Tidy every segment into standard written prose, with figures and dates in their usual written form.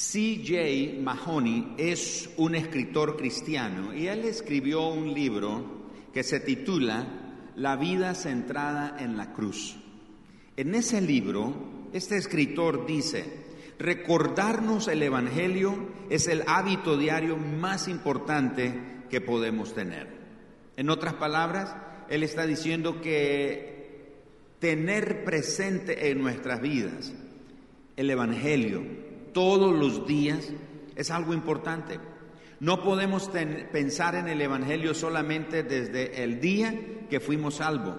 C.J. Mahoney es un escritor cristiano y él escribió un libro que se titula La vida centrada en la cruz. En ese libro, este escritor dice: recordarnos el Evangelio es el hábito diario más importante que podemos tener. En otras palabras, él está diciendo que tener presente en nuestras vidas el Evangelio todos los días es algo importante. No podemos pensar en el Evangelio solamente desde el día que fuimos salvos.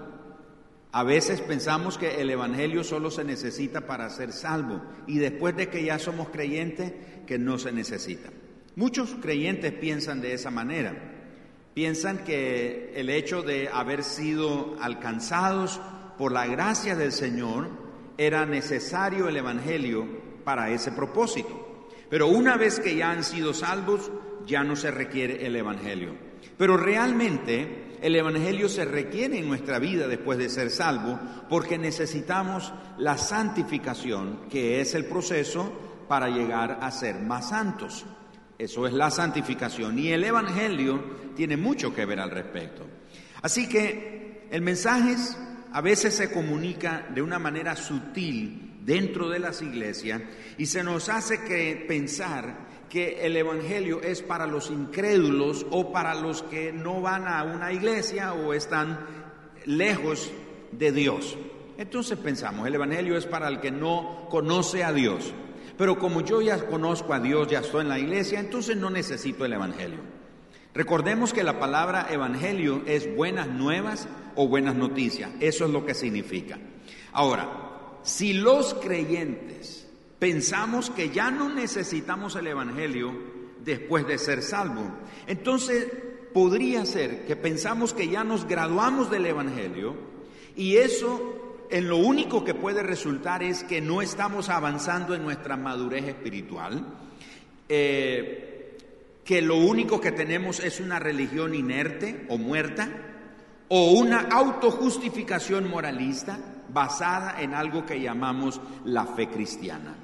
A veces pensamos que el Evangelio solo se necesita para ser salvo y después de que ya somos creyentes, que no se necesita. Muchos creyentes piensan de esa manera. Piensan que el hecho de haber sido alcanzados por la gracia del Señor era necesario el Evangelio para ese propósito. Pero una vez que ya han sido salvos, ya no se requiere el Evangelio. Pero realmente el Evangelio se requiere en nuestra vida después de ser salvo, porque necesitamos la santificación, que es el proceso para llegar a ser más santos. Eso es la santificación, y el Evangelio tiene mucho que ver al respecto. Así que el mensaje a veces se comunica de una manera sutil dentro de las iglesias y se nos hace pensar que el Evangelio es para los incrédulos o para los que no van a una iglesia o están lejos de Dios. Entonces pensamos, el Evangelio es para el que no conoce a Dios. Pero como yo ya conozco a Dios, ya estoy en la iglesia, entonces no necesito el Evangelio. Recordemos que la palabra Evangelio es buenas nuevas o buenas noticias. Eso es lo que significa. Ahora, si los creyentes pensamos que ya no necesitamos el Evangelio después de ser salvos, entonces podría ser que pensamos que ya nos graduamos del Evangelio y eso en lo único que puede resultar es que no estamos avanzando en nuestra madurez espiritual, que lo único que tenemos es una religión inerte o muerta o una autojustificación moralista basada en algo que llamamos la fe cristiana.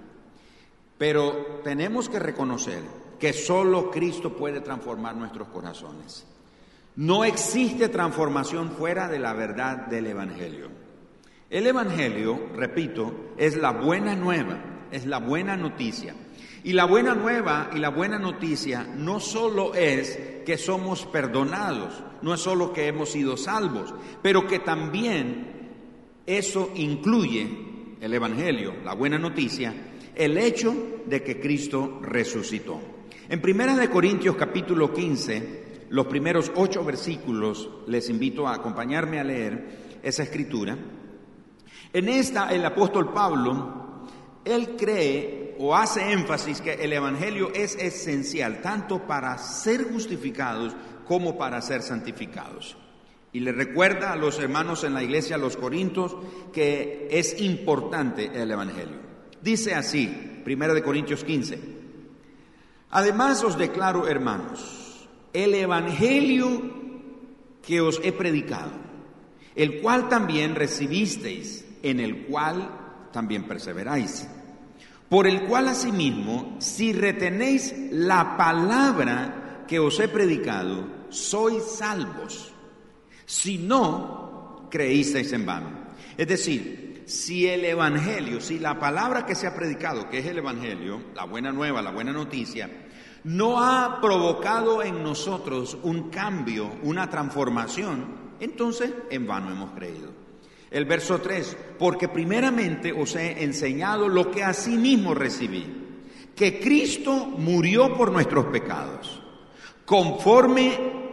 Pero tenemos que reconocer que solo Cristo puede transformar nuestros corazones. No existe transformación fuera de la verdad del Evangelio. El Evangelio, repito, es la buena nueva, es la buena noticia. Y la buena nueva y la buena noticia no solo es que somos perdonados, no es solo que hemos sido salvos, pero que también eso incluye el Evangelio, la buena noticia, el hecho de que Cristo resucitó. En 1 Corintios capítulo 15, los primeros 8 versículos, les invito a acompañarme a leer esa escritura. En esta, el apóstol Pablo, él cree o hace énfasis que el Evangelio es esencial, tanto para ser justificados como para ser santificados. Y le recuerda a los hermanos en la iglesia, a los corintios, que es importante el Evangelio. Dice así, 1 Corintios 15: además os declaro, hermanos, el Evangelio que os he predicado, el cual también recibisteis, en el cual también perseveráis, por el cual asimismo, si retenéis la palabra que os he predicado, sois salvos, si no creísteis en vano. Es decir, si el Evangelio, si la palabra que se ha predicado, que es el Evangelio, la buena nueva, la buena noticia, no ha provocado en nosotros un cambio, una transformación, entonces en vano hemos creído. El verso 3, porque primeramente os he enseñado lo que asimismo recibí, que Cristo murió por nuestros pecados, conforme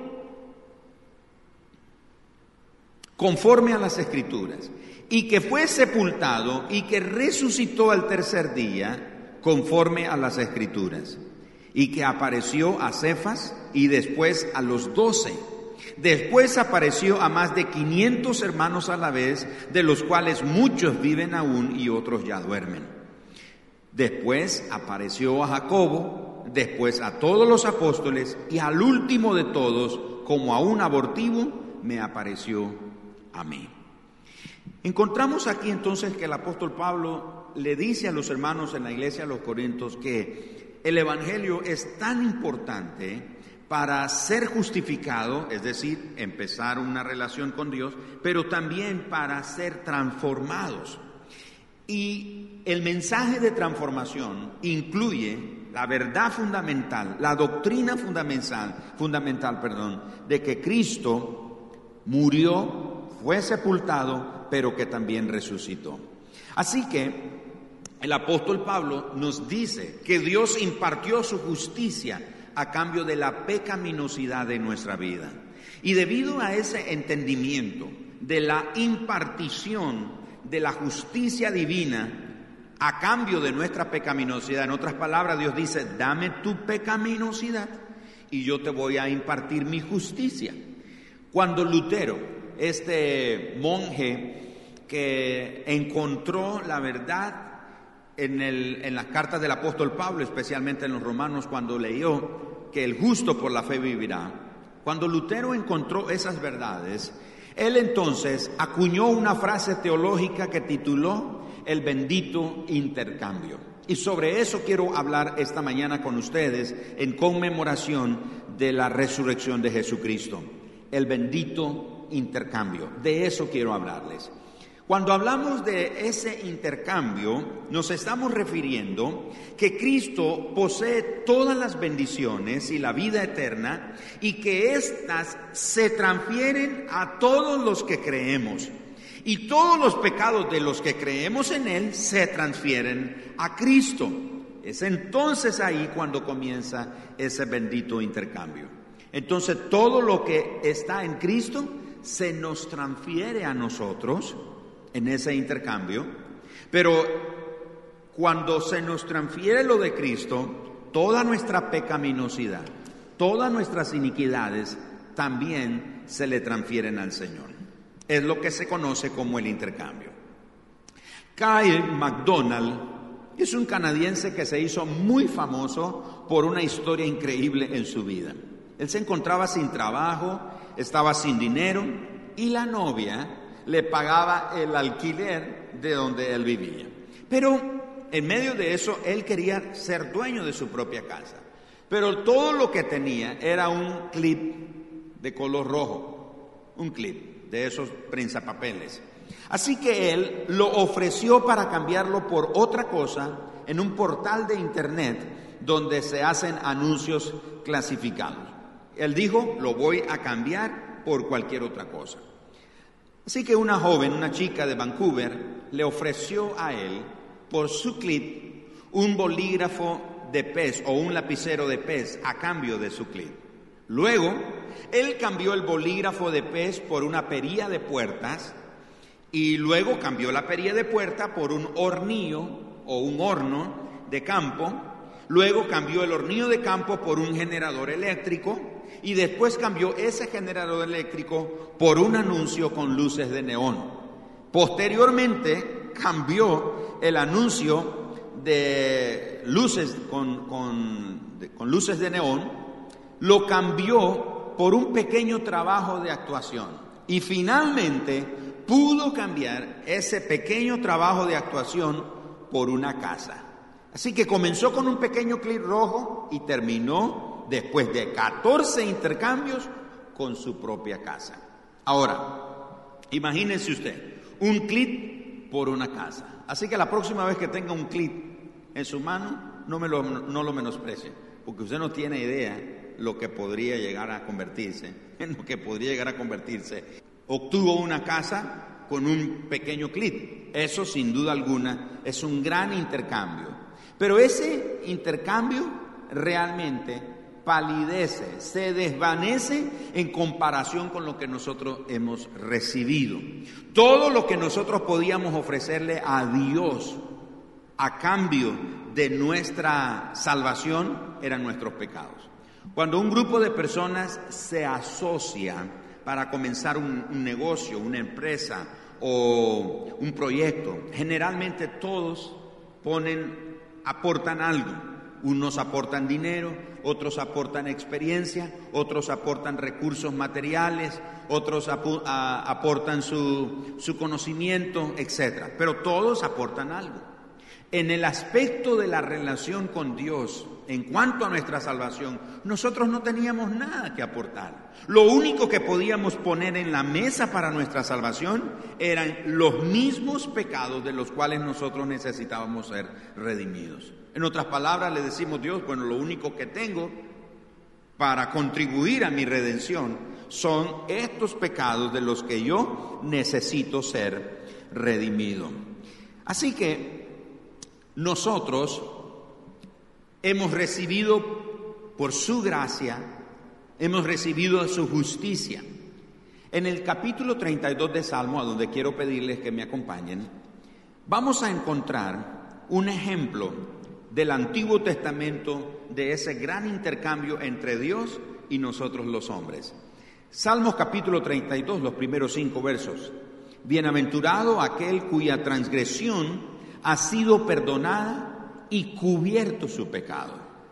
a las Escrituras, y que fue sepultado y que resucitó al tercer día, conforme a las Escrituras, y que apareció a Cefas y después a los 12. Después apareció a más de 500 hermanos a la vez, de los cuales muchos viven aún y otros ya duermen. Después apareció a Jacobo, después a todos los apóstoles y al último de todos, como a un abortivo, me apareció a mí. Encontramos aquí entonces que el apóstol Pablo le dice a los hermanos en la iglesia de los Corintios que el Evangelio es tan importante para ser justificado, es decir, empezar una relación con Dios, pero también para ser transformados. Y el mensaje de transformación incluye la verdad fundamental, la doctrina fundamental, de que Cristo murió, fue sepultado, pero que también resucitó. Así que el apóstol Pablo nos dice que Dios impartió su justicia a cambio de la pecaminosidad de nuestra vida. Y debido a ese entendimiento de la impartición de la justicia divina a cambio de nuestra pecaminosidad, en otras palabras, Dios dice, dame tu pecaminosidad y yo te voy a impartir mi justicia. Cuando Lutero, este monje que encontró la verdad en las cartas del apóstol Pablo, especialmente en los Romanos, cuando leyó que el justo por la fe vivirá, cuando Lutero encontró esas verdades, él entonces acuñó una frase teológica que tituló el bendito intercambio. Y sobre eso quiero hablar esta mañana con ustedes en conmemoración de la resurrección de Jesucristo. El bendito intercambio, de eso quiero hablarles. Cuando hablamos de ese intercambio, nos estamos refiriendo que Cristo posee todas las bendiciones y la vida eterna y que éstas se transfieren a todos los que creemos. Y todos los pecados de los que creemos en Él se transfieren a Cristo. Es entonces ahí cuando comienza ese bendito intercambio. Entonces todo lo que está en Cristo se nos transfiere a nosotros en ese intercambio, pero cuando se nos transfiere lo de Cristo, toda nuestra pecaminosidad, todas nuestras iniquidades también se le transfieren al Señor. Es lo que se conoce como el intercambio. Kyle MacDonald es un canadiense que se hizo muy famoso por una historia increíble en su vida. Él se encontraba sin trabajo, estaba sin dinero y la novia le pagaba el alquiler de donde él vivía. Pero en medio de eso, él quería ser dueño de su propia casa. Pero todo lo que tenía era un clip de color rojo, un clip de esos prensapapeles. Así que él lo ofreció para cambiarlo por otra cosa en un portal de internet donde se hacen anuncios clasificados. Él dijo, lo voy a cambiar por cualquier otra cosa. Así que una joven, una chica de Vancouver, le ofreció a él, por su clip, un bolígrafo de pez o un lapicero de pez a cambio de su clip. Luego, él cambió el bolígrafo de pez por una perilla de puertas y luego cambió la perilla de puerta por un hornillo o un horno de campo. Luego cambió el hornillo de campo por un generador eléctrico y después cambió ese generador eléctrico por un anuncio con luces de neón. Posteriormente cambió el anuncio de luces con luces de neón, lo cambió por un pequeño trabajo de actuación y finalmente pudo cambiar ese pequeño trabajo de actuación por una casa. Así que comenzó con un pequeño clip rojo y terminó, después de 14 intercambios, con su propia casa. Ahora, imagínense usted, un clip por una casa. Así que la próxima vez que tenga un clip en su mano, no lo menosprecie, porque usted no tiene idea lo que podría llegar a convertirse, en lo que podría llegar a convertirse. Obtuvo una casa con un pequeño clip. Eso, sin duda alguna, es un gran intercambio. Pero ese intercambio realmente palidece, se desvanece en comparación con lo que nosotros hemos recibido. Todo lo que nosotros podíamos ofrecerle a Dios a cambio de nuestra salvación eran nuestros pecados. Cuando un grupo de personas se asocia para comenzar un negocio, una empresa o un proyecto, generalmente todos aportan algo. Unos aportan dinero, otros aportan experiencia, otros aportan recursos materiales, otros aportan su conocimiento, etc. Pero todos aportan algo. En el aspecto de la relación con Dios, en cuanto a nuestra salvación, nosotros no teníamos nada que aportar. Lo único que podíamos poner en la mesa para nuestra salvación eran los mismos pecados de los cuales nosotros necesitábamos ser redimidos. En otras palabras, le decimos a Dios, bueno, lo único que tengo para contribuir a mi redención son estos pecados de los que yo necesito ser redimido. Así que nosotros hemos recibido por su gracia, hemos recibido su justicia. En el capítulo 32 de Salmo, a donde quiero pedirles que me acompañen, vamos a encontrar un ejemplo del Antiguo Testamento de ese gran intercambio entre Dios y nosotros los hombres. Salmos capítulo 32, los primeros 5 versos. Bienaventurado aquel cuya transgresión ha sido perdonada y cubierto su pecado.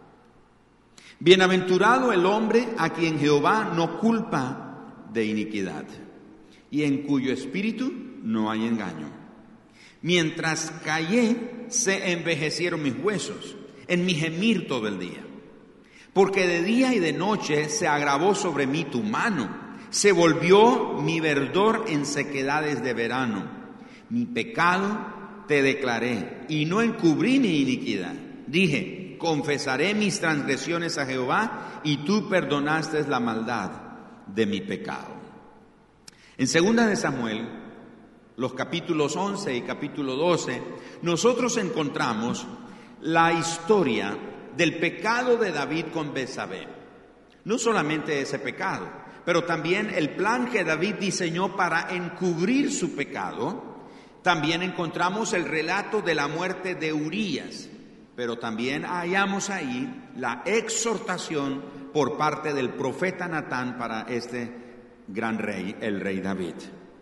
Bienaventurado el hombre a quien Jehová no culpa de iniquidad y en cuyo espíritu no hay engaño. Mientras callé, se envejecieron mis huesos en mi gemir todo el día. Porque de día y de noche se agravó sobre mí tu mano, se volvió mi verdor en sequedades de verano. Mi pecado te declaré y no encubrí mi iniquidad. Dije, confesaré mis transgresiones a Jehová y tú perdonaste la maldad de mi pecado. En 2 de Samuel, los capítulos 11 y capítulo 12, nosotros encontramos la historia del pecado de David con Betsabé. No solamente ese pecado, pero también el plan que David diseñó para encubrir su pecado. También encontramos el relato de la muerte de Urías, pero también hallamos ahí la exhortación por parte del profeta Natán para este gran rey, el rey David.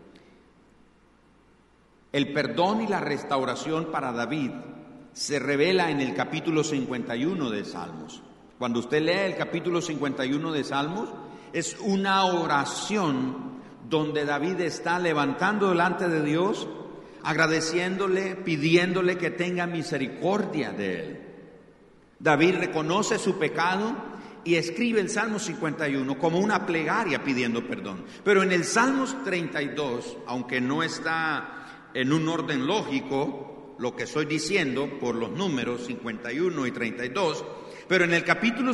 El perdón y la restauración para David se revela en el capítulo 51 de Salmos. Cuando usted lee el capítulo 51 de Salmos, es una oración donde David está levantando delante de Dios, agradeciéndole, pidiéndole que tenga misericordia de él. David reconoce su pecado y escribe el Salmo 51 como una plegaria pidiendo perdón. Pero en el Salmos 32, aunque no está en un orden lógico lo que estoy diciendo por los números 51 y 32, pero en el capítulo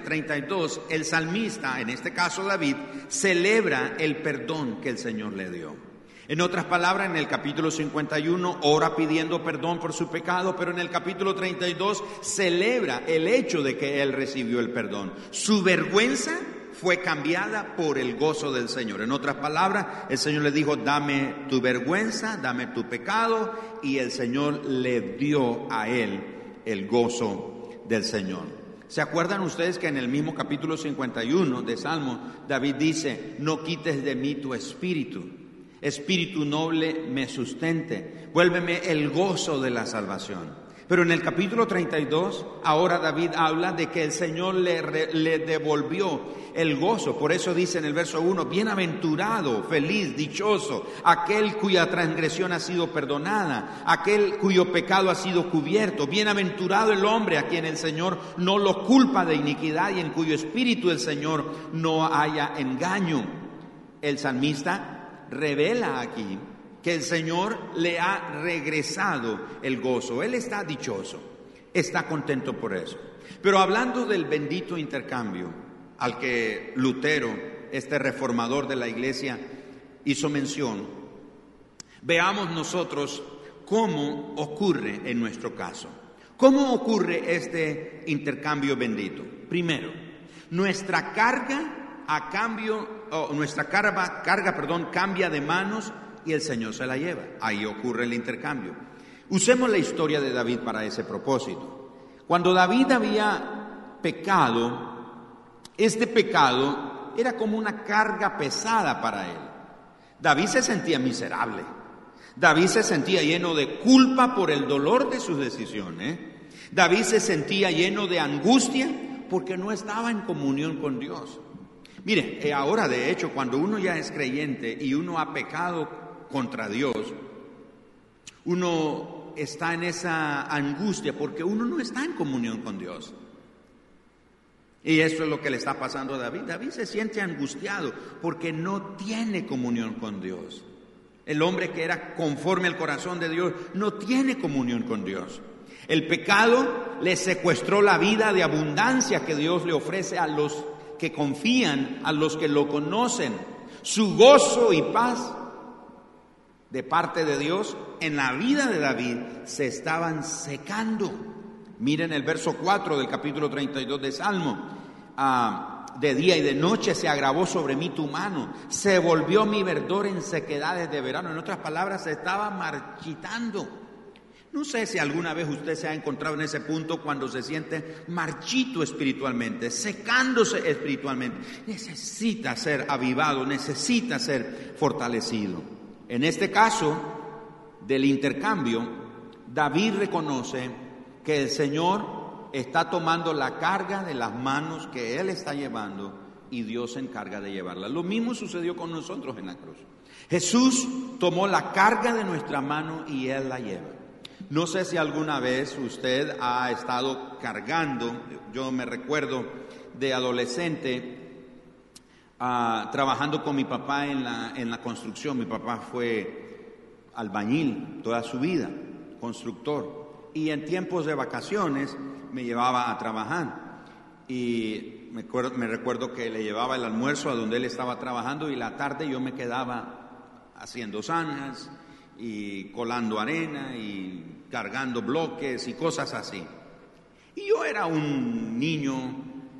32 el salmista, en este caso David, celebra el perdón que el Señor le dio. En otras palabras, en el capítulo 51 ora pidiendo perdón por su pecado, pero en el capítulo 32 celebra el hecho de que él recibió el perdón. Su vergüenza fue cambiada por el gozo del Señor. En otras palabras, el Señor le dijo, dame tu vergüenza, dame tu pecado, y el Señor le dio a él el gozo del Señor. ¿Se acuerdan ustedes que en el mismo capítulo 51 de Salmo, David dice, no quites de mí tu espíritu? Espíritu noble me sustente, vuélveme el gozo de la salvación. Pero en el capítulo 32, ahora David habla de que el Señor le devolvió el gozo. Por eso dice en el verso 1, bienaventurado, feliz, dichoso, aquel cuya transgresión ha sido perdonada, aquel cuyo pecado ha sido cubierto. Bienaventurado el hombre a quien el Señor no lo culpa de iniquidad y en cuyo espíritu el Señor no haya engaño. El salmista revela aquí que el Señor le ha regresado el gozo. Él está dichoso, está contento por eso. Pero hablando del bendito intercambio al que Lutero, este reformador de la iglesia, hizo mención, veamos nosotros cómo ocurre en nuestro caso. ¿Cómo ocurre este intercambio bendito? Primero, nuestra carga cambia de manos y el Señor se la lleva. Ahí ocurre el intercambio. Usemos la historia de David para ese propósito. Cuando David había pecado, este pecado era como una carga pesada para él. David se sentía miserable. David se sentía lleno de culpa por el dolor de sus decisiones. David se sentía lleno de angustia porque no estaba en comunión con Dios. Mire, ahora de hecho, cuando uno ya es creyente y uno ha pecado contra Dios, uno está en esa angustia porque uno no está en comunión con Dios. Y eso es lo que le está pasando a David. David se siente angustiado porque no tiene comunión con Dios. El hombre que era conforme al corazón de Dios no tiene comunión con Dios. El pecado le secuestró la vida de abundancia que Dios le ofrece a los que confían, a los que lo conocen. Su gozo y paz de parte de Dios en la vida de David se estaban secando. Miren el verso 4 del capítulo 32 de Salmo. De día y de noche se agravó sobre mí tu mano, se volvió mi verdor en sequedades de verano. En otras palabras, se estaba marchitando. No sé si alguna vez usted se ha encontrado en ese punto cuando se siente marchito espiritualmente, secándose espiritualmente. Necesita ser avivado, necesita ser fortalecido. En este caso del intercambio, David reconoce que el Señor está tomando la carga de las manos que Él está llevando y Dios se encarga de llevarla. Lo mismo sucedió con nosotros en la cruz. Jesús tomó la carga de nuestra mano y Él la lleva. No sé si alguna vez usted ha estado cargando. Yo me recuerdo de adolescente trabajando con mi papá en la construcción. Mi papá fue albañil toda su vida, constructor, y en tiempos de vacaciones me llevaba a trabajar. Y me recuerdo que le llevaba el almuerzo a donde él estaba trabajando y la tarde yo me quedaba haciendo zanjas y colando arena y cargando bloques y cosas así. Y yo era un niño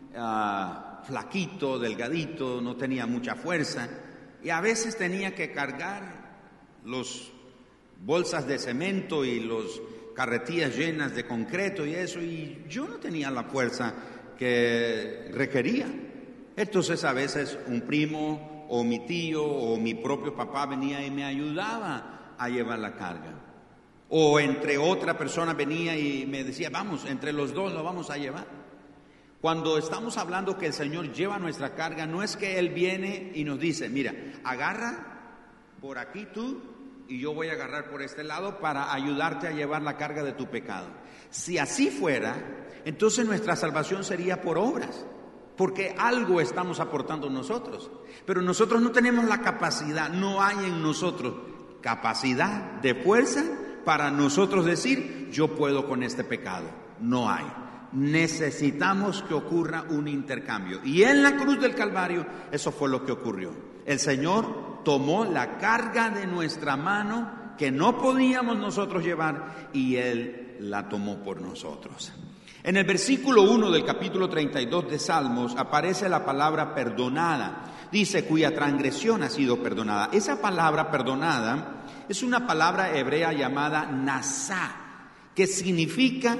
flaquito, delgadito, no tenía mucha fuerza y a veces tenía que cargar los bolsas de cemento y los carretillas llenas de concreto y eso, y yo no tenía la fuerza que requería. Entonces a veces un primo o mi tío o mi propio papá venía y me ayudaba a llevar la carga. O entre otra persona venía y me decía, vamos, entre los dos lo vamos a llevar. Cuando estamos hablando que el Señor lleva nuestra carga, no es que Él viene y nos dice, mira, agarra por aquí tú y yo voy a agarrar por este lado para ayudarte a llevar la carga de tu pecado. Si así fuera, entonces nuestra salvación sería por obras, porque algo estamos aportando nosotros. Pero nosotros no tenemos la capacidad, no hay en nosotros capacidad de fuerza para nosotros decir, yo puedo con este pecado. No hay. Necesitamos que ocurra un intercambio. Y en la cruz del Calvario, eso fue lo que ocurrió. El Señor tomó la carga de nuestra mano que no podíamos nosotros llevar y Él la tomó por nosotros. En el versículo 1 del capítulo 32 de Salmos aparece la palabra perdonada. Dice, cuya transgresión ha sido perdonada. Esa palabra perdonada es una palabra hebrea llamada nasá, que significa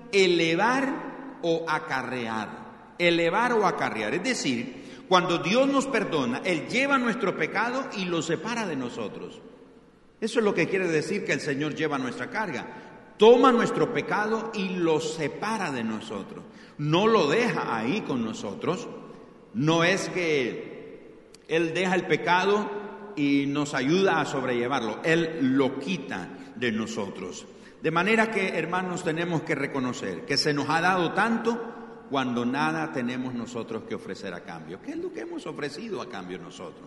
elevar o acarrear. Elevar o acarrear. Es decir, cuando Dios nos perdona, Él lleva nuestro pecado y lo separa de nosotros. Eso es lo que quiere decir que el Señor lleva nuestra carga. Toma nuestro pecado y lo separa de nosotros. No lo deja ahí con nosotros. No es que Él deja el pecado y nos ayuda a sobrellevarlo. Él lo quita de nosotros. De manera que, hermanos, tenemos que reconocer que se nos ha dado tanto cuando nada tenemos nosotros que ofrecer a cambio. ¿Qué es lo que hemos ofrecido a cambio nosotros?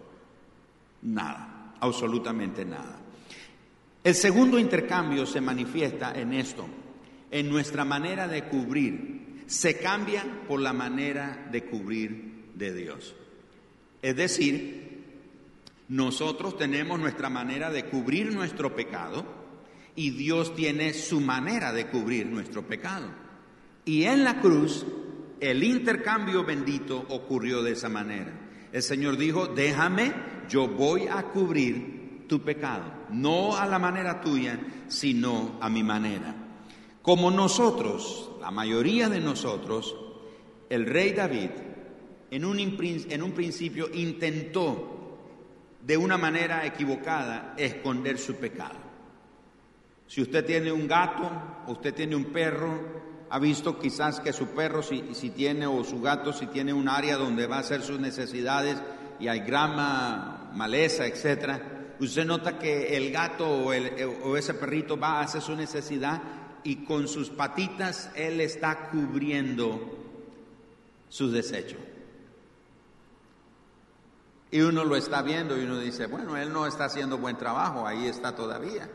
Nada, absolutamente nada. El segundo intercambio se manifiesta en esto, en nuestra manera de cubrir. Se cambia por la manera de cubrir de Dios. Es decir, nosotros tenemos nuestra manera de cubrir nuestro pecado y Dios tiene su manera de cubrir nuestro pecado. Y en la cruz, el intercambio bendito ocurrió de esa manera. El Señor dijo, déjame, yo voy a cubrir tu pecado, no a la manera tuya, sino a mi manera. Como nosotros, la mayoría de nosotros, el rey David, en un principio intentó de una manera equivocada esconder su pecado. Si usted tiene un gato, o usted tiene un perro, ha visto quizás que su perro, si tiene, o su gato, si tiene un área donde va a hacer sus necesidades y hay grama, maleza, etcétera, usted nota que el gato o ese perrito va a hacer su necesidad y con sus patitas él está cubriendo sus desechos. Y uno lo está viendo y uno dice, bueno, él no está haciendo buen trabajo, ahí está todavía.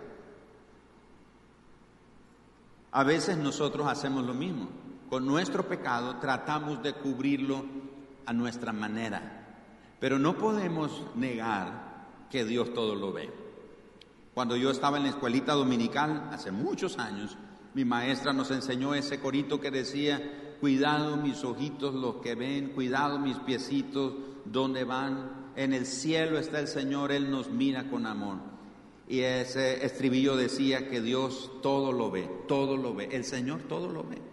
A veces nosotros hacemos lo mismo. Con nuestro pecado tratamos de cubrirlo a nuestra manera. Pero no podemos negar que Dios todo lo ve. Cuando yo estaba en la escuelita dominical, hace muchos años, mi maestra nos enseñó ese corito que decía, cuidado mis ojitos los que ven, cuidado mis piecitos donde van. En el cielo está el Señor, Él nos mira con amor. Y ese estribillo decía que Dios todo lo ve, todo lo ve. El Señor todo lo ve.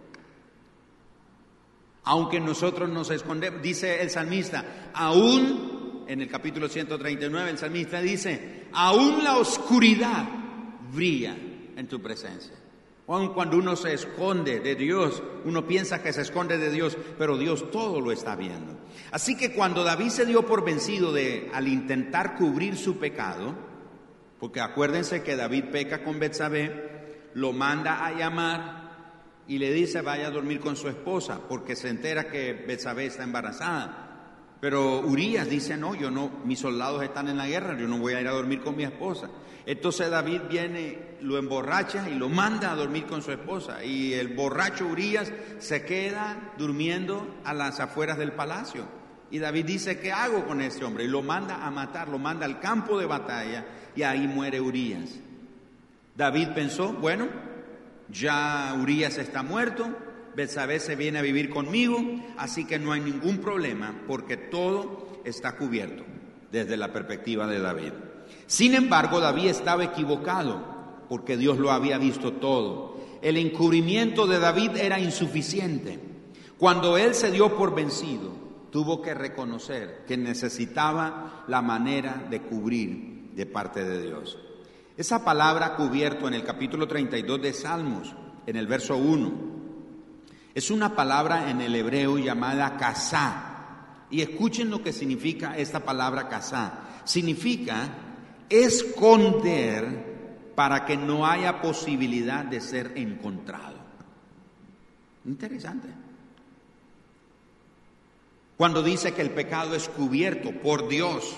Aunque nosotros nos escondemos, dice el salmista, aún, en el capítulo 139, el salmista dice, aún la oscuridad brilla en tu presencia. Aun cuando uno se esconde de Dios, uno piensa que se esconde de Dios, pero Dios todo lo está viendo. Así que cuando David se dio por vencido al intentar cubrir su pecado, porque acuérdense que David peca con Betsabé, lo manda a llamar y le dice vaya a dormir con su esposa, porque se entera que Betsabé está embarazada. Pero Urías dice, no, mis soldados están en la guerra, yo no voy a ir a dormir con mi esposa. Entonces David viene, lo emborracha y lo manda a dormir con su esposa. Y el borracho Urías se queda durmiendo a las afueras del palacio. Y David dice, ¿qué hago con este hombre? Y lo manda a matar, lo manda al campo de batalla y ahí muere Urías. David pensó, bueno, ya Urías está muerto, Betsabé se viene a vivir conmigo, así que no hay ningún problema porque todo está cubierto desde la perspectiva de David. Sin embargo, David estaba equivocado porque Dios lo había visto todo. El encubrimiento de David era insuficiente. Cuando él se dio por vencido, tuvo que reconocer que necesitaba la manera de cubrir de parte de Dios. Esa palabra cubierto en el capítulo 32 de Salmos, en el verso 1, es una palabra en el hebreo llamada kasá. Y escuchen lo que significa esta palabra kasá. Significa esconder para que no haya posibilidad de ser encontrado. Interesante. Cuando dice que el pecado es cubierto por Dios,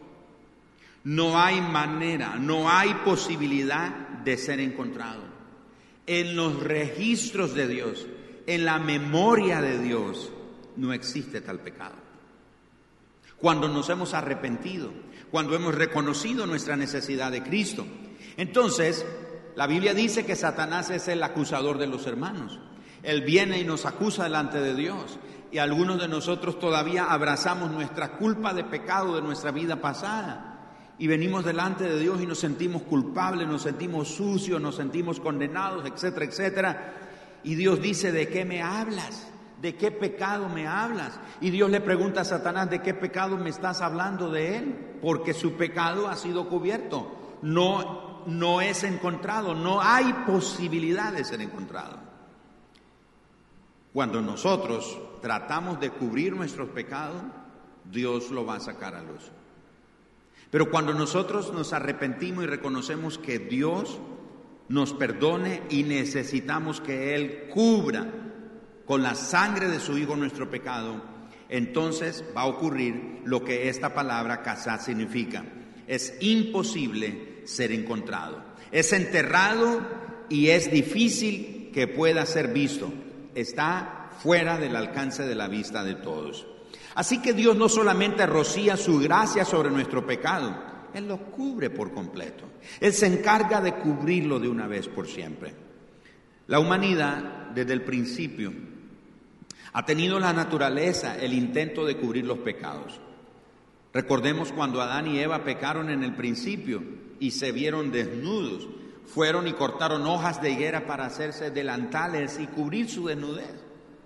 no hay manera, no hay posibilidad de ser encontrado. En los registros de Dios, en la memoria de Dios, no existe tal pecado. Cuando nos hemos arrepentido, cuando hemos reconocido nuestra necesidad de Cristo. Entonces, la Biblia dice que Satanás es el acusador de los hermanos. Él viene y nos acusa delante de Dios. Y algunos de nosotros todavía abrazamos nuestra culpa de pecado de nuestra vida pasada. Y venimos delante de Dios y nos sentimos culpables, nos sentimos sucios, nos sentimos condenados, etcétera, etcétera. Y Dios dice, ¿de qué me hablas? ¿De qué pecado me hablas? Y Dios le pregunta a Satanás, ¿de qué pecado me estás hablando de él? Porque su pecado ha sido cubierto, no es encontrado, no hay posibilidad de ser encontrado. Cuando nosotros tratamos de cubrir nuestros pecados, Dios lo va a sacar a luz. Pero cuando nosotros nos arrepentimos y reconocemos que Dios nos perdone y necesitamos que Él cubra con la sangre de su Hijo nuestro pecado, entonces va a ocurrir lo que esta palabra kasá significa. Es imposible ser encontrado. Es enterrado y es difícil que pueda ser visto. Está fuera del alcance de la vista de todos. Así que Dios no solamente rocía su gracia sobre nuestro pecado, Él lo cubre por completo. Él se encarga de cubrirlo de una vez por siempre. La humanidad, desde el principio, ha tenido la naturaleza, el intento de cubrir los pecados. Recordemos cuando Adán y Eva pecaron en el principio y se vieron desnudos. Fueron y cortaron hojas de higuera para hacerse delantales y cubrir su desnudez.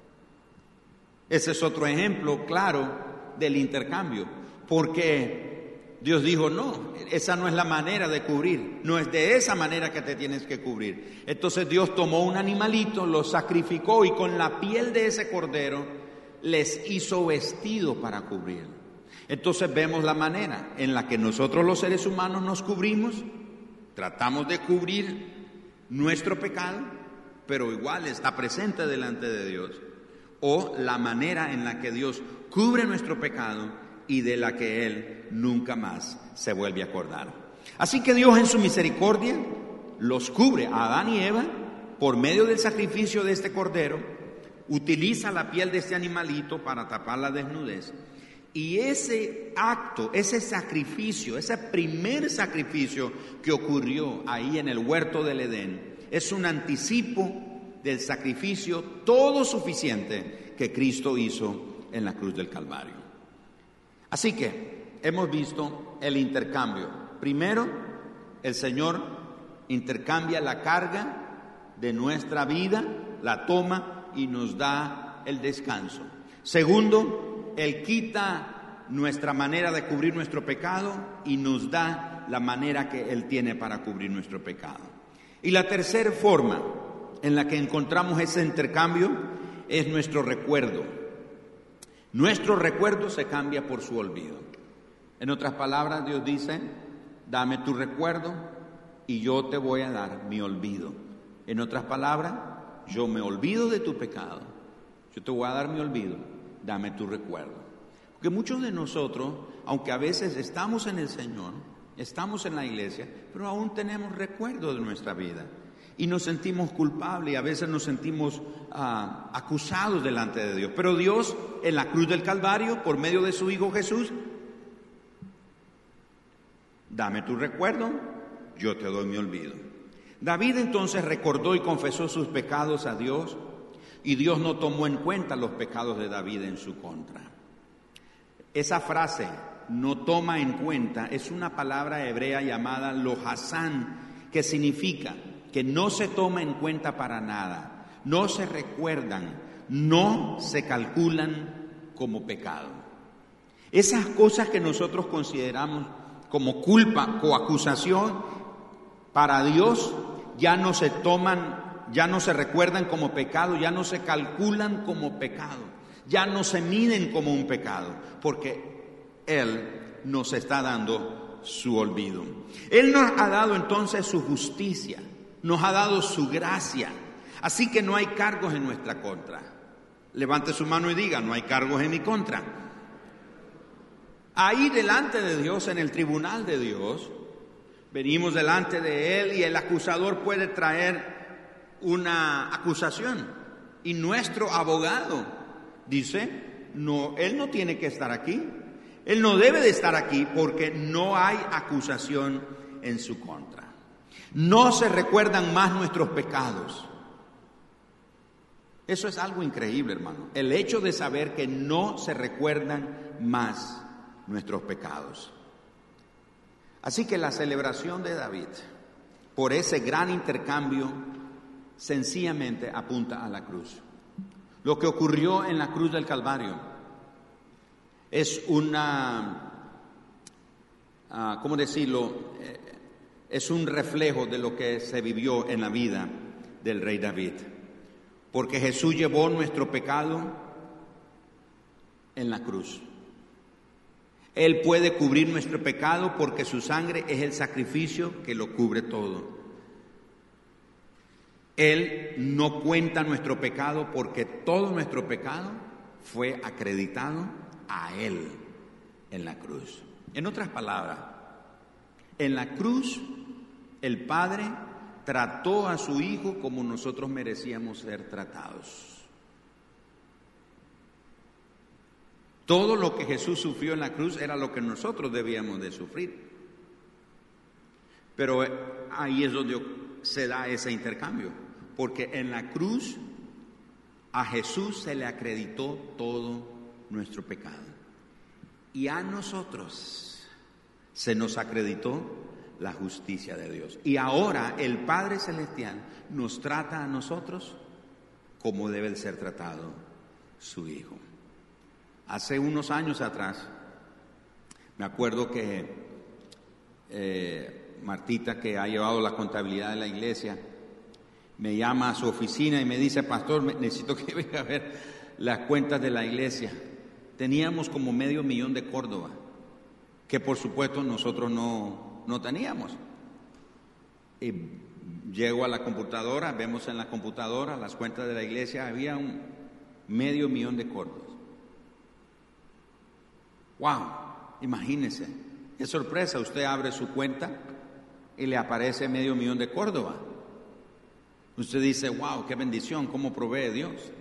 Ese es otro ejemplo claro del intercambio, porque Dios dijo, no, esa no es la manera de cubrir, no es de esa manera que te tienes que cubrir. Entonces Dios tomó un animalito, lo sacrificó y con la piel de ese cordero les hizo vestido para cubrir. Entonces vemos la manera en la que nosotros los seres humanos nos cubrimos, tratamos de cubrir nuestro pecado, pero igual está presente delante de Dios. o la manera en la que Dios cubre nuestro pecado y de la que Él nunca más se vuelve a acordar. Así que Dios en su misericordia los cubre a Adán y Eva por medio del sacrificio de este cordero, utiliza la piel de este animalito para tapar la desnudez. Y ese acto, ese sacrificio, ese primer sacrificio que ocurrió ahí en el huerto del Edén, es un anticipo del sacrificio todo suficiente que Cristo hizo en la cruz del Calvario. Así que hemos visto el intercambio. Primero, el Señor intercambia la carga de nuestra vida, la toma y nos da el descanso. Segundo, Él quita nuestra manera de cubrir nuestro pecado y nos da la manera que Él tiene para cubrir nuestro pecado. Y la tercera forma en la que encontramos ese intercambio es nuestro recuerdo. Nuestro recuerdo se cambia por su olvido. En otras palabras, Dios dice: dame tu recuerdo y yo te voy a dar mi olvido. En otras palabras, yo me olvido de tu pecado, yo te voy a dar mi olvido, dame tu recuerdo. Porque muchos de nosotros, aunque a veces estamos en el Señor, estamos en la iglesia, pero aún tenemos recuerdo de nuestra vida y nos sentimos culpables y a veces nos sentimos acusados delante de Dios. Pero Dios, en la cruz del Calvario, por medio de su Hijo Jesús, dame tu recuerdo, yo te doy mi olvido. David entonces recordó y confesó sus pecados a Dios, y Dios no tomó en cuenta los pecados de David en su contra. Esa frase, no toma en cuenta, es una palabra hebrea llamada lohasán, que significa que no se toma en cuenta para nada, no se recuerdan, no se calculan como pecado. Esas cosas que nosotros consideramos como culpa o acusación, para Dios ya no se toman, ya no se recuerdan como pecado, ya no se calculan como pecado, ya no se miden como un pecado, porque Él nos está dando su olvido. Él nos ha dado entonces su justicia, nos ha dado su gracia, así que no hay cargos en nuestra contra. Levante su mano y diga: no hay cargos en mi contra. Ahí delante de Dios, en el tribunal de Dios, venimos delante de Él y el acusador puede traer una acusación. Y nuestro abogado dice: no, Él no tiene que estar aquí. Él no debe de estar aquí porque no hay acusación en su contra. No se recuerdan más nuestros pecados. Eso es algo increíble, hermano. El hecho de saber que no se recuerdan más nuestros pecados. Así que la celebración de David por ese gran intercambio sencillamente apunta a la cruz. Lo que ocurrió en la cruz del Calvario es ¿cómo decirlo? Es un reflejo de lo que se vivió en la vida del rey David. Porque Jesús llevó nuestro pecado en la cruz. Él puede cubrir nuestro pecado porque su sangre es el sacrificio que lo cubre todo. Él no cuenta nuestro pecado porque todo nuestro pecado fue acreditado a Él en la cruz. En otras palabras, en la cruz el Padre trató a su Hijo como nosotros merecíamos ser tratados. Todo lo que Jesús sufrió en la cruz era lo que nosotros debíamos de sufrir. Pero ahí es donde se da ese intercambio, porque en la cruz a Jesús se le acreditó todo nuestro pecado y a nosotros se nos acreditó la justicia de Dios. Y ahora el Padre Celestial nos trata a nosotros como debe de ser tratado su Hijo. Hace unos años atrás, me acuerdo que Martita, que ha llevado la contabilidad de la iglesia, me llama a su oficina y me dice: pastor, necesito que venga a ver las cuentas de la iglesia. Teníamos como $500,000 de Córdoba, que por supuesto nosotros no teníamos. Y llego a la computadora, vemos en la computadora las cuentas de la iglesia, había 500,000 de córdobas. ¡Wow! Imagínese, qué sorpresa, usted abre su cuenta y le aparece 500,000 de córdobas. Usted dice, wow, qué bendición, cómo provee Dios.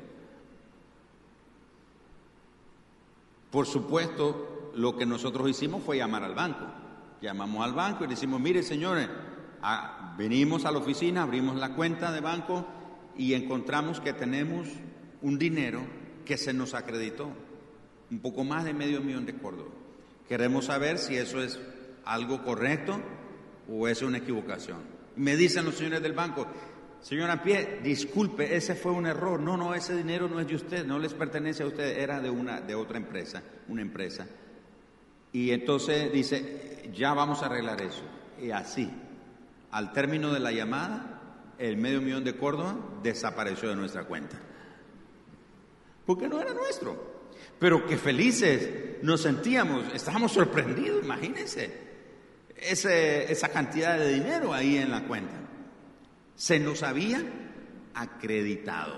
Por supuesto, lo que nosotros hicimos fue llamar al banco. Llamamos al banco y le decimos, mire señores, venimos a la oficina, abrimos la cuenta de banco y encontramos que tenemos un dinero que se nos acreditó, un poco más de 500,000 de córdobas. Queremos saber si eso es algo correcto o es una equivocación. Me dicen los señores del banco, señor Ampie, disculpe, ese fue un error. No, ese dinero no es de usted, no les pertenece a usted, era de otra empresa, una empresa. Y entonces dice, ya vamos a arreglar eso. Y así, al término de la llamada, el 500,000 de córdobas desapareció de nuestra cuenta. Porque no era nuestro. Pero qué felices nos sentíamos, estábamos sorprendidos, imagínense, esa cantidad de dinero ahí en la cuenta. Se nos había acreditado.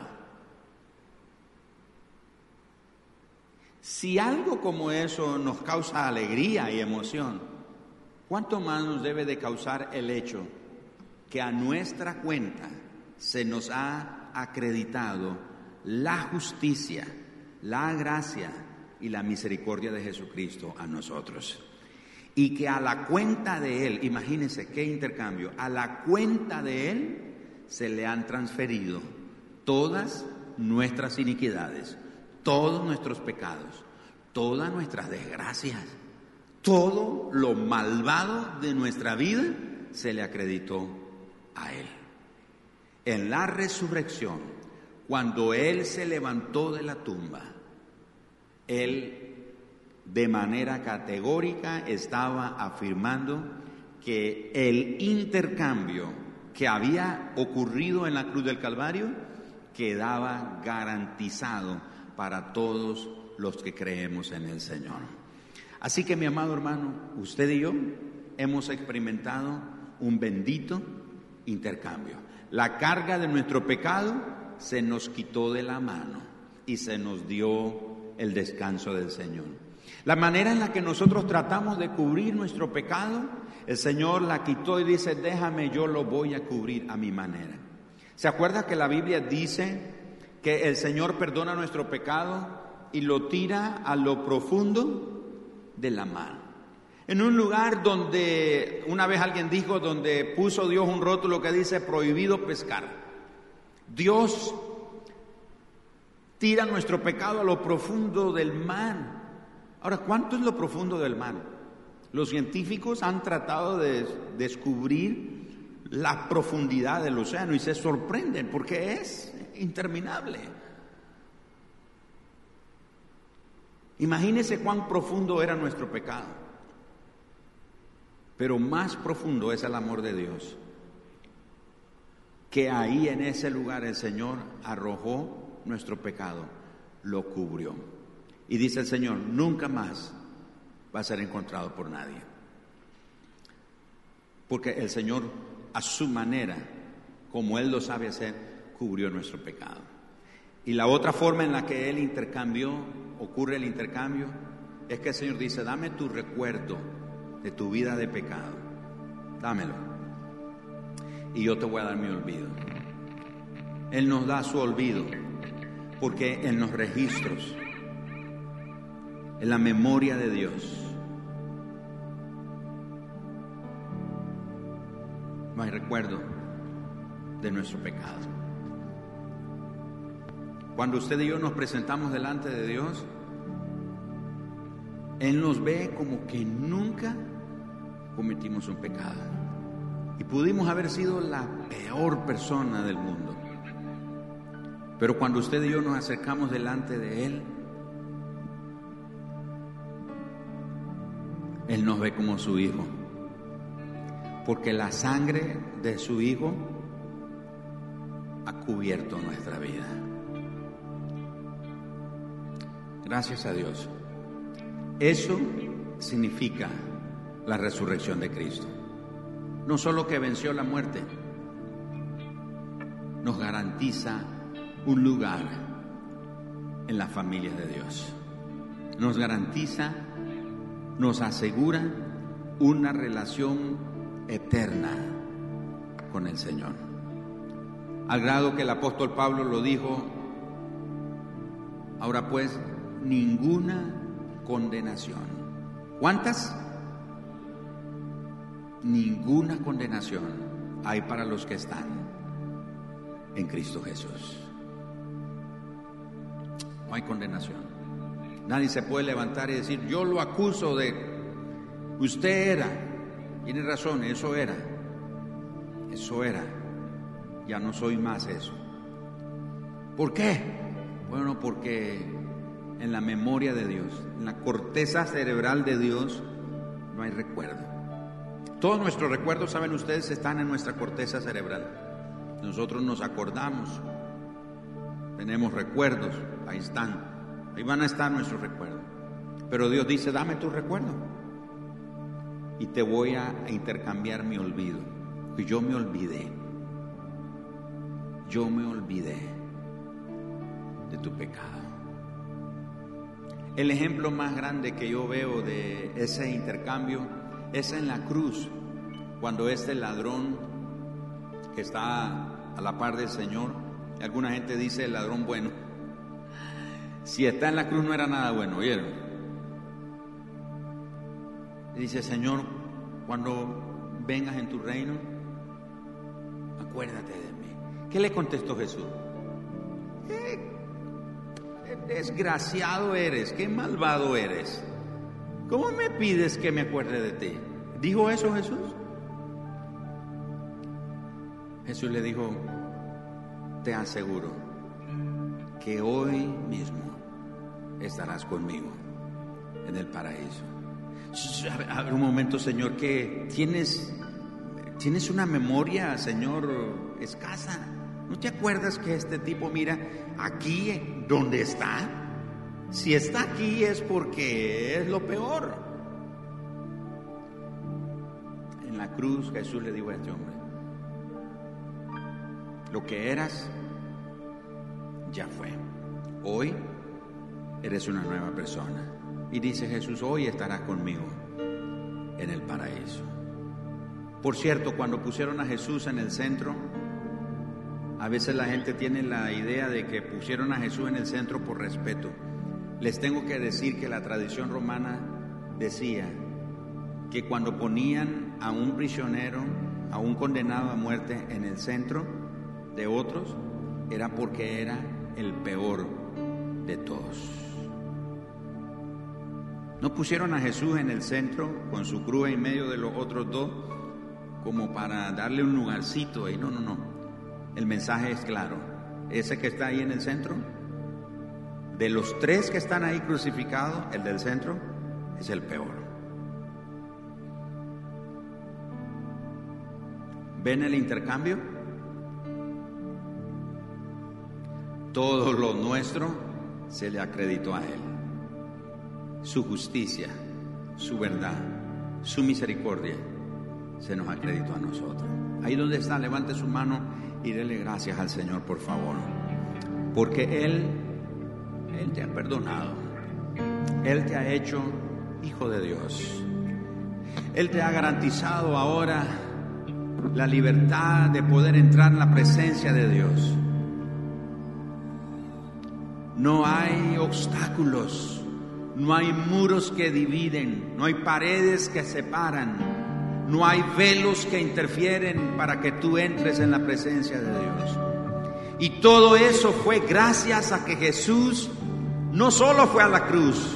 Si algo como eso nos causa alegría y emoción, ¿cuánto más nos debe de causar el hecho que a nuestra cuenta se nos ha acreditado la justicia, la gracia y la misericordia de Jesucristo a nosotros? Y que a la cuenta de Él, imagínense qué intercambio, a la cuenta de Él se le han transferido todas nuestras iniquidades, todos nuestros pecados, todas nuestras desgracias, todo lo malvado de nuestra vida se le acreditó a Él. En la resurrección, cuando Él se levantó de la tumba, Él de manera categórica estaba afirmando que el intercambio que había ocurrido en la cruz del Calvario quedaba garantizado para todos los que creemos en el Señor. Así que, mi amado hermano, usted y yo hemos experimentado un bendito intercambio. La carga de nuestro pecado se nos quitó de la mano y se nos dio el descanso del Señor. La manera en la que nosotros tratamos de cubrir nuestro pecado, el Señor la quitó y dice, déjame, yo lo voy a cubrir a mi manera. ¿Se acuerda que la Biblia dice que el Señor perdona nuestro pecado y lo tira a lo profundo de la mar? En un lugar donde, una vez alguien dijo, donde puso Dios un rótulo que dice prohibido pescar. Dios tira nuestro pecado a lo profundo del mar. Ahora, ¿cuánto es lo profundo del mar? Los científicos han tratado de descubrir la profundidad del océano y se sorprenden porque es interminable. Imagínense cuán profundo era nuestro pecado. Pero más profundo es el amor de Dios, que ahí en ese lugar el Señor arrojó nuestro pecado, lo cubrió. Y dice el Señor, nunca más va a ser encontrado por nadie. Porque el Señor, a su manera, como Él lo sabe hacer, cubrió nuestro pecado. Y la otra forma en la que Él ocurre el intercambio, es que el Señor dice, dame tu recuerdo de tu vida de pecado, dámelo, y yo te voy a dar mi olvido. Él nos da su olvido, porque en los registros, en la memoria de Dios, no hay recuerdo de nuestro pecado. Cuando usted y yo nos presentamos delante de Dios, Él nos ve como que nunca cometimos un pecado y pudimos haber sido la peor persona del mundo. Pero cuando usted y yo nos acercamos delante de Él, Él nos ve como su Hijo, porque la sangre de su Hijo ha cubierto nuestra vida. Gracias a Dios. Eso significa la resurrección de Cristo. No solo que venció la muerte, nos garantiza un lugar en la familia de Dios. Nos garantiza, nos asegura una relación eterna con el Señor. Al grado que el apóstol Pablo lo dijo: ahora pues, ninguna condenación. ¿Cuántas? Ninguna condenación hay para los que están en Cristo Jesús. No hay condenación. Nadie se puede levantar y decir: yo lo acuso de, usted era, tiene razón, eso era, ya no soy más eso. ¿Por qué? Bueno, porque en la memoria de Dios, en la corteza cerebral de Dios, no hay recuerdo. Todos nuestros recuerdos, saben ustedes, están en nuestra corteza cerebral. Nosotros nos acordamos, tenemos recuerdos, ahí están, ahí van a estar nuestros recuerdos. Pero Dios dice: dame tu recuerdo y te voy a intercambiar mi olvido. Y yo me olvidé de tu pecado. El ejemplo más grande que yo veo de ese intercambio es en la cruz, cuando este ladrón que está a la par del Señor, alguna gente dice el ladrón bueno, si está en la cruz no era nada bueno, ¿oyeron? Dice: Señor, cuando vengas en tu reino, acuérdate de mí. ¿Qué le contestó Jesús? ¿Qué desgraciado eres? ¿Qué malvado eres? ¿Cómo me pides que me acuerde de ti? ¿Dijo eso Jesús? Jesús le dijo: te aseguro que hoy mismo estarás conmigo en el paraíso. A ver, un momento, Señor, que tienes una memoria, Señor, escasa. ¿No te acuerdas que este tipo, mira, aquí donde está? Si está aquí es porque es lo peor. En la cruz Jesús le dijo a este hombre: lo que eras ya fue. Hoy eres una nueva persona. Y dice Jesús: hoy estarás conmigo en el paraíso. Por cierto, cuando pusieron a Jesús en el centro, a veces la gente tiene la idea de que pusieron a Jesús en el centro por respeto. Les tengo que decir que la tradición romana decía que cuando ponían a un prisionero, a un condenado a muerte en el centro de otros, era porque era el peor de todos. No pusieron a Jesús en el centro con su cruz en medio de los otros dos como para darle un lugarcito ahí. No. El mensaje es claro. Ese que está ahí en el centro, de los tres que están ahí crucificados, el del centro es el peor. ¿Ven el intercambio? Todo lo nuestro se le acreditó a Él. Su justicia, su verdad, su misericordia se nos acreditó a nosotros. Ahí donde está, levante su mano y dele gracias al Señor, por favor, porque Él te ha perdonado. Él te ha hecho hijo de Dios. Él te ha garantizado ahora la libertad de poder entrar en la presencia de Dios. No hay obstáculos, no hay muros que dividen, no hay paredes que separan, no hay velos que interfieren para que tú entres en la presencia de Dios. Y todo eso fue gracias a que Jesús no solo fue a la cruz,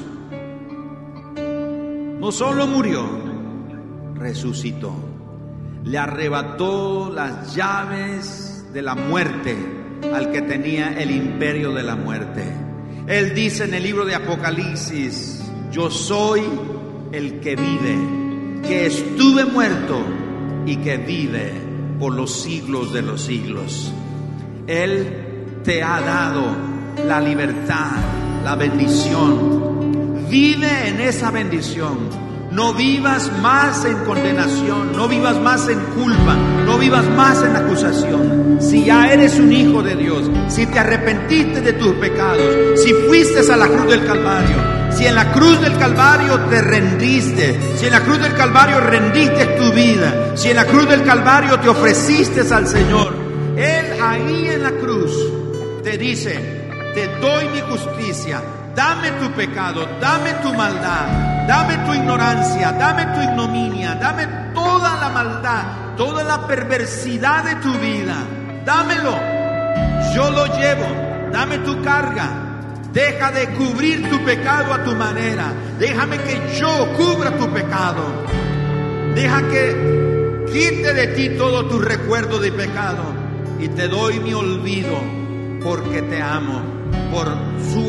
no solo murió, resucitó, le arrebató las llaves de la muerte al que tenía el imperio de la muerte. Él dice en el libro de Apocalipsis: yo soy el que vive, que estuve muerto y que vive por los siglos de los siglos. Él te ha dado la libertad, la bendición. Vive en esa bendición. No vivas más en condenación, no vivas más en culpa, no vivas más en acusación. Si ya eres un hijo de Dios, si te arrepentiste de tus pecados, si fuiste a la cruz del Calvario, si en la cruz del Calvario te rendiste, si en la cruz del Calvario rendiste tu vida, si en la cruz del Calvario te ofreciste al Señor, Él ahí en la cruz te dice: te doy mi justicia, dame tu pecado, dame tu maldad, dame tu ignorancia, dame tu ignominia, dame toda la maldad, toda la perversidad de tu vida, dámelo, yo lo llevo, dame tu carga. Deja de cubrir tu pecado a tu manera. Déjame que yo cubra tu pecado. Deja que quite de ti todo tu recuerdo de pecado. Y te doy mi olvido porque te amo. Por su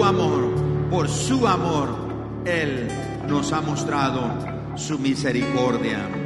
amor, Él nos ha mostrado su misericordia.